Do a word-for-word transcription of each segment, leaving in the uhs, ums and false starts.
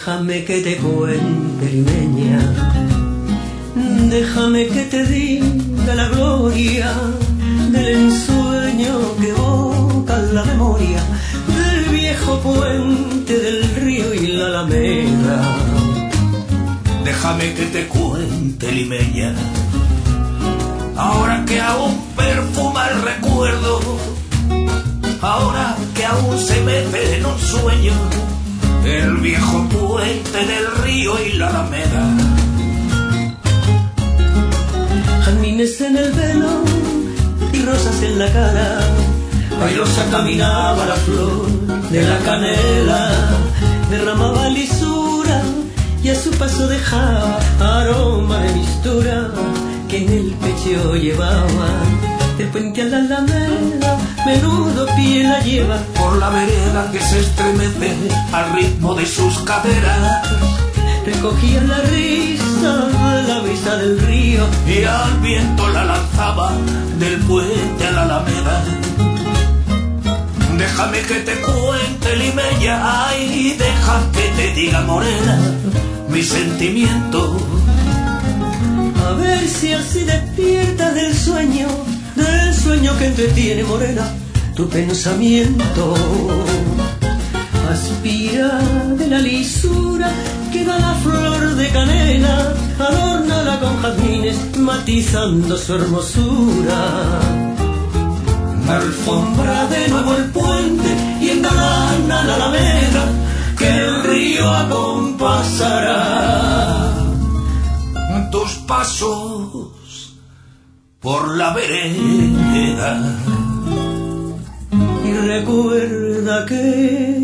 Déjame que te cuente, limeña, déjame que te diga la gloria del ensueño que evoca la memoria del viejo puente del río y la alameda. Déjame que te cuente, limeña, ahora que aún perfuma el recuerdo, ahora que aún se mece en un sueño el viejo puente del río y la alameda. Jazmines en el velo y rosas en la cara, airosa caminaba la flor de la canela, derramaba lisura y a su paso dejaba aroma de mistura que en el pecho llevaba. Del puente a la alameda, menudo pie la lleva por la vereda que se estremece al ritmo de sus caderas. Recogía la risa de la brisa del río y al viento la lanzaba del puente a la alameda. Déjame que te cuente, limeña, ay, deja que te diga, morena, mi sentimiento. A ver si así despiertas del sueño, del sueño que entretiene, morena, tu pensamiento. Aspira de la lisura que da la flor de canela, adórnala con jazmines matizando su hermosura. Alfombra de nuevo el puente y engalana la alameda que el río acompasará tus pasos por la vereda. Y recuerda que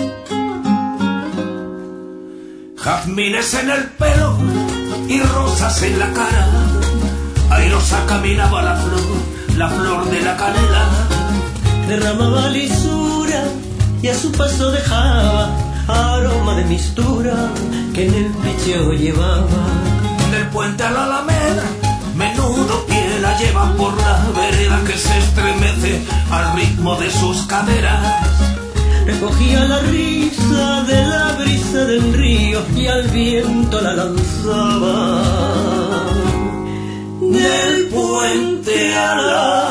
jazmines en el pelo y rosas en la cara, airosa caminaba la flor, la flor de la canela, derramaba lisura y a su paso dejaba aroma de mistura que en el pecho llevaba. Del puente a la alameda, menudo pie la lleva por la vereda que se estremece al ritmo de sus caderas. Recogía la risa de la brisa del río y al viento la lanzaba del puente a la